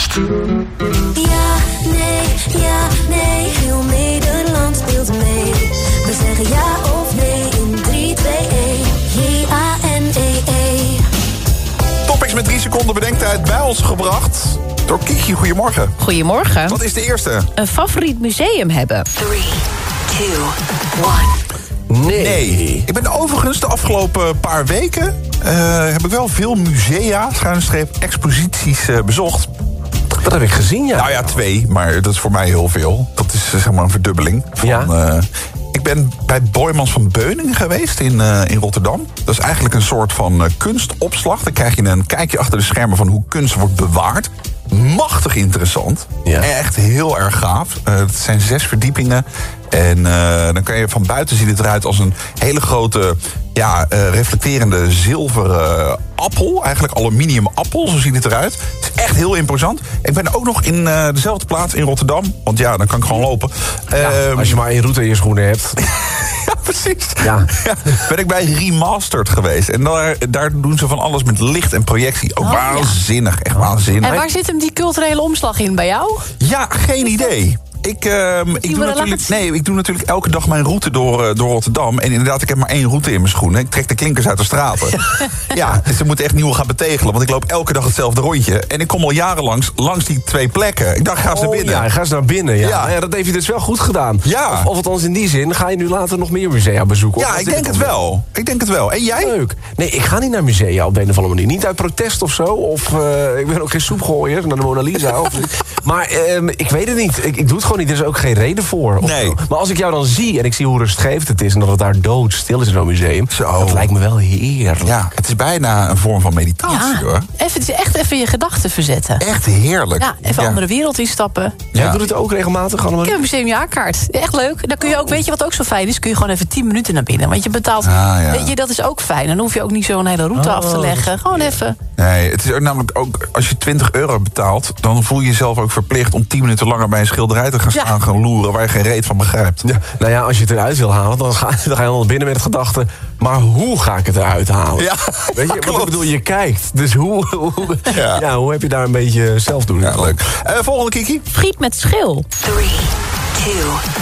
podcast. Ja, nee, heel Nederland speelt mee. We zeggen ja of nee in 3, 2, 1. J-A-N-E-E. Topics met 3 seconden bedenktijd bij ons gebracht door Kiki. Goedemorgen. Goedemorgen. Wat is de eerste? Een favoriet museum hebben. 3, 2, 1. Nee. Ik ben overigens de afgelopen paar weken heb ik wel veel musea, exposities bezocht. Dat heb ik gezien, ja. Nou ja, 2, maar dat is voor mij heel veel. Dat is zeg maar een verdubbeling. Ik ben bij Boijmans van Beuningen geweest in Rotterdam. Dat is eigenlijk een soort van kunstopslag. Dan krijg je een kijkje achter de schermen van hoe kunst wordt bewaard. Machtig interessant. Ja. Echt heel erg gaaf. Het zijn 6 verdiepingen. En dan kan je van buiten zien het eruit als een hele grote, reflecterende zilveren appel. Eigenlijk aluminium appel, zo ziet het eruit. Het is echt heel imposant. Ik ben ook nog in dezelfde plaats in Rotterdam. Want ja, dan kan ik gewoon lopen. Als je maar één route in je schoenen hebt. Ja, precies. Ja. Ben ik bij Remastered geweest. En daar doen ze van alles met licht en projectie. Ook waanzinnig, echt waanzinnig. En waar zit hem die culturele omslag in bij jou? Ja, geen idee. Ik doe natuurlijk elke dag mijn route door Rotterdam. En inderdaad, ik heb maar 1 route in mijn schoenen. Ik trek de klinkers uit de straten. Dus ze moeten echt nieuwe gaan betegelen. Want ik loop elke dag hetzelfde rondje. En ik kom al jaren langs die 2 plekken. Ik dacht, ga eens naar binnen. Ja, ga eens naar binnen. Ja. Nou ja, dat heeft je dus wel goed gedaan. Ja. Of althans in die zin, ga je nu later nog meer musea bezoeken? Ja, ik denk het wel. En jij? Leuk. Nee, ik ga niet naar musea op de een of andere manier. Niet uit protest of zo. Of ik ben ook geen soepgooier naar de Mona Lisa. Maar ik weet het niet. Ik doe het gewoon niet. Er is ook geen reden voor. Nee. Maar als ik jou dan zie en ik zie hoe rustgevend het is en dat het daar doodstil is in zo'n museum, dat lijkt me wel heerlijk. Ja, het is bijna een vorm van meditatie, hoor. Het is echt even je gedachten verzetten. Echt heerlijk. Ja, even een andere wereld instappen. Jij doet het ook regelmatig, Annemarie? Ik heb een museumjaarkaart. Echt leuk. Dan kun je ook, weet je wat ook zo fijn is? Kun je gewoon even 10 minuten naar binnen. Want je betaalt, weet je, dat is ook fijn. Dan hoef je ook niet zo'n hele route af te leggen. Gewoon even. Nee, het is ook namelijk ook, als je €20 betaalt, dan voel je jezelf ook verplicht om 10 minuten langer bij een schilderij te gaan loeren waar je geen reet van begrijpt. Ja. Nou ja, als je het eruit wil halen, dan ga je dan binnen met de gedachte, maar hoe ga ik het eruit halen? Ja, weet je, wat ik bedoel, je kijkt. Dus hoe heb je daar een beetje zelfdoening? Ja, leuk. Volgende, Kiki. Friet met schil. 3, 2,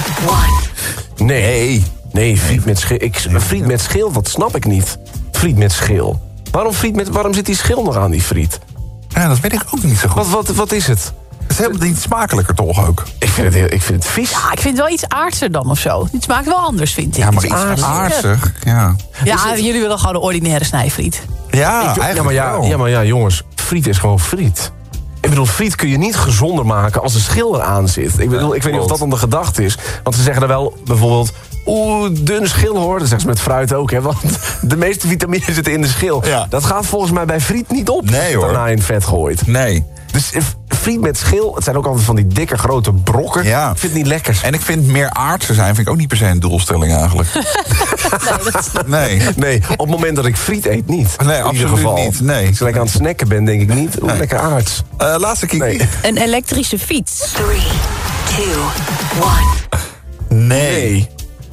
1. Nee, friet met schil, dat snap ik niet. Friet met schil. Waarom zit die schil nog aan die friet? Ja, dat weet ik ook niet zo goed. Wat is het? Het is helemaal niet smaakelijker toch ook? Ik vind het vies. Ja, ik vind het wel iets aardser dan of zo. Het smaakt wel anders, vind ik. Ja, maar iets aardsig. Ja, jullie willen gewoon een ordinaire snijfriet. Ja, maar ja, jongens. Friet is gewoon friet. Ik bedoel, friet kun je niet gezonder maken als een schil eraan zit. Ik weet niet of dat dan de gedachte is. Want ze zeggen er wel bijvoorbeeld, dun schil hoor. Dat zeggen ze met fruit ook, hè. Want de meeste vitamine zitten in de schil. Ja. Dat gaat volgens mij bij friet niet op. Nee hoor. Daarna in vet gooit. Nee. Dus friet met schil, het zijn ook altijd van die dikke grote brokken. Ja. Ik vind het niet lekker. En ik vind meer aardse zijn, vind ik ook niet per se een doelstelling eigenlijk. Nee, op het moment dat ik friet eet niet. Nee, absoluut niet. Nee. Als ik lekker aan het snacken ben, denk ik niet. Lekker aards. Laatste Kiki. Nee. Een elektrische fiets. 3, 2, 1. Nee.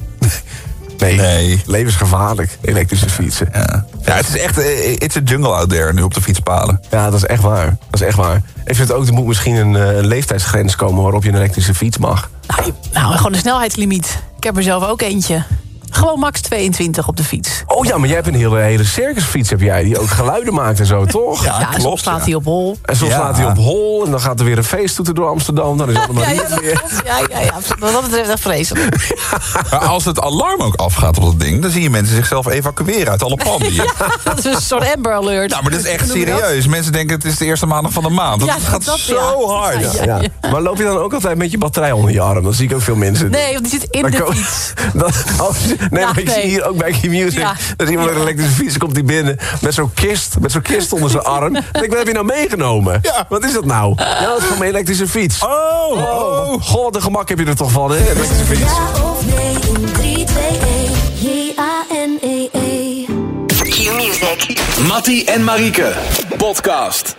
Levensgevaarlijk, elektrische fietsen. Ja, het is echt, it's a jungle out there nu op de fietspaden. Ja, dat is echt waar. Ik vind het ook, er moet misschien een leeftijdsgrens komen waarop je een elektrische fiets mag. Nou, gewoon een snelheidslimiet. Ik heb er zelf ook eentje. Gewoon max 22 op de fiets. Oh ja, maar jij hebt een hele circusfiets, heb jij, die ook geluiden maakt en zo, toch? Ja, klopt, soms slaat hij op hol. En soms slaat hij op hol en dan gaat er weer een feesttoeter door Amsterdam. Dan is allemaal weer. Ja, wat dat betreft echt vreselijk. Maar als het alarm ook afgaat op dat ding, dan zie je mensen zichzelf evacueren uit alle panden hier. Dat is een soort Amber Alert. Nou, maar dat is echt serieus. Mensen denken het is de eerste maandag van de maand. Dat gaat zo hard. Ja. Maar loop je dan ook altijd met je batterij onder je arm? Dan zie ik ook veel mensen. Nee, want die zit in de fiets. Maar ik zie hier ook bij Q-Music. Ja. Er is iemand met een elektrische fiets, komt hij binnen met zo'n kist onder zijn arm. En ik, wat heb je nou meegenomen? Ja. Wat is dat nou? Ja, dat is van mijn elektrische fiets. Oh. Goh, wat een gemak heb je er toch van, hè? Elektrische fiets. Ja of nee in 3, 2, 1. J-A-N-E-E. Q-Music. Mattie en Marieke. Podcast.